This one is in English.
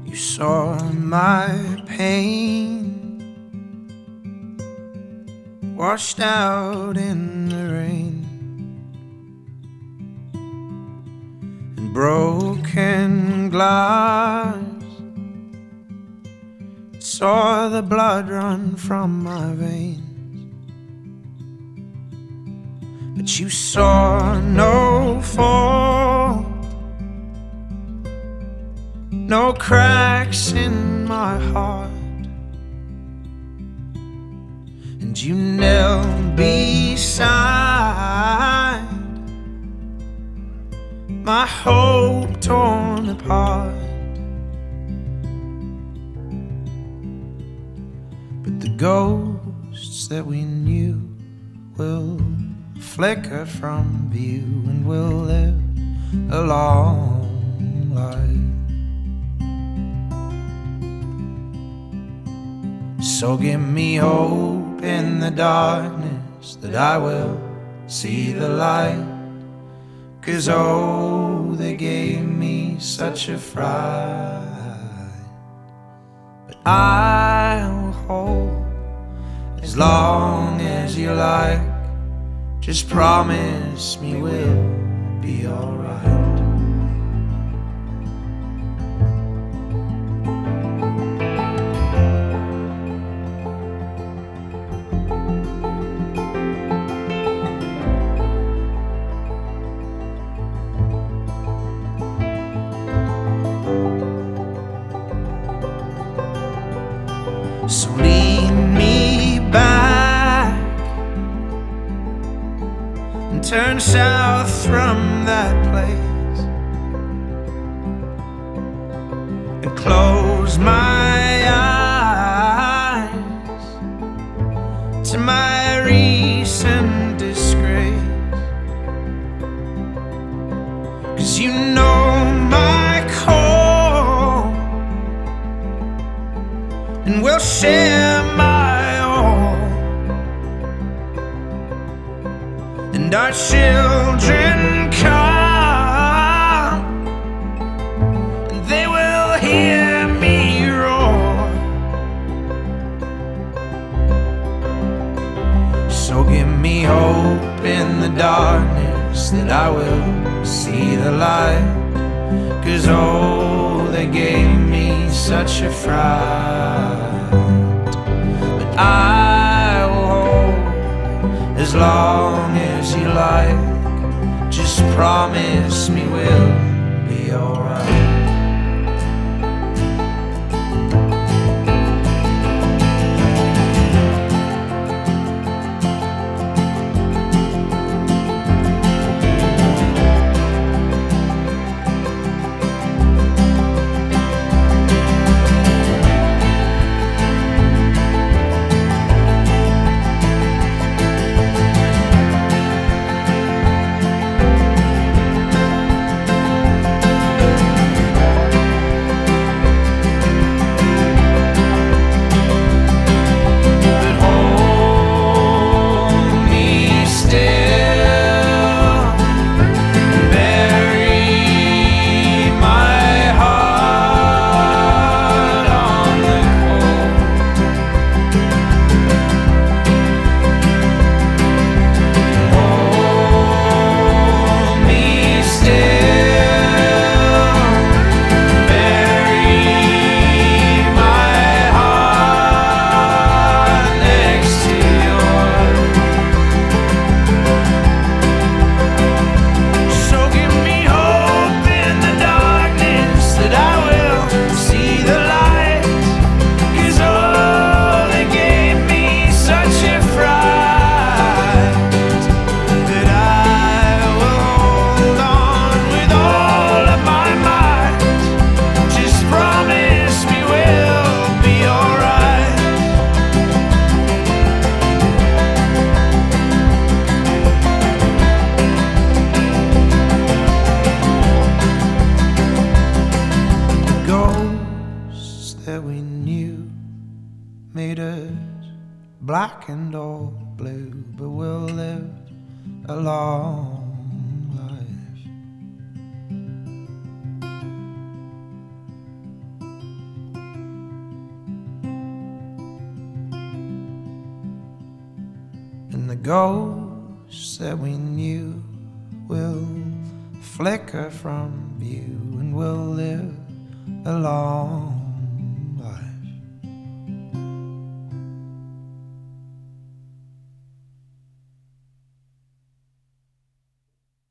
You saw my pain washed out in the rain, and broken glass saw the blood run from my veins. But you saw no fall, no cracks in my heart, and you knelt beside my hope torn apart. But the ghosts that we knew will flicker from view, and we'll live a long life. So give me hope in the darkness that I will see the light, 'cause oh, they gave me such a fright. But I will hold as long as you like. Just promise me we'll be alright. So lead me back and turn south from that place, and close my eyes to my recent disgrace. 'Cause you know my call, and we'll share my all, and our children come, and they will hear me roar. So give me hope in the darkness that I will see the light, 'cause oh, they gave me such a fright. But I will hold as long as you like. Just promise me we'll be alright. made us black and all blue, but we'll live a long life. the ghosts that we knew will flicker from view, and we'll live along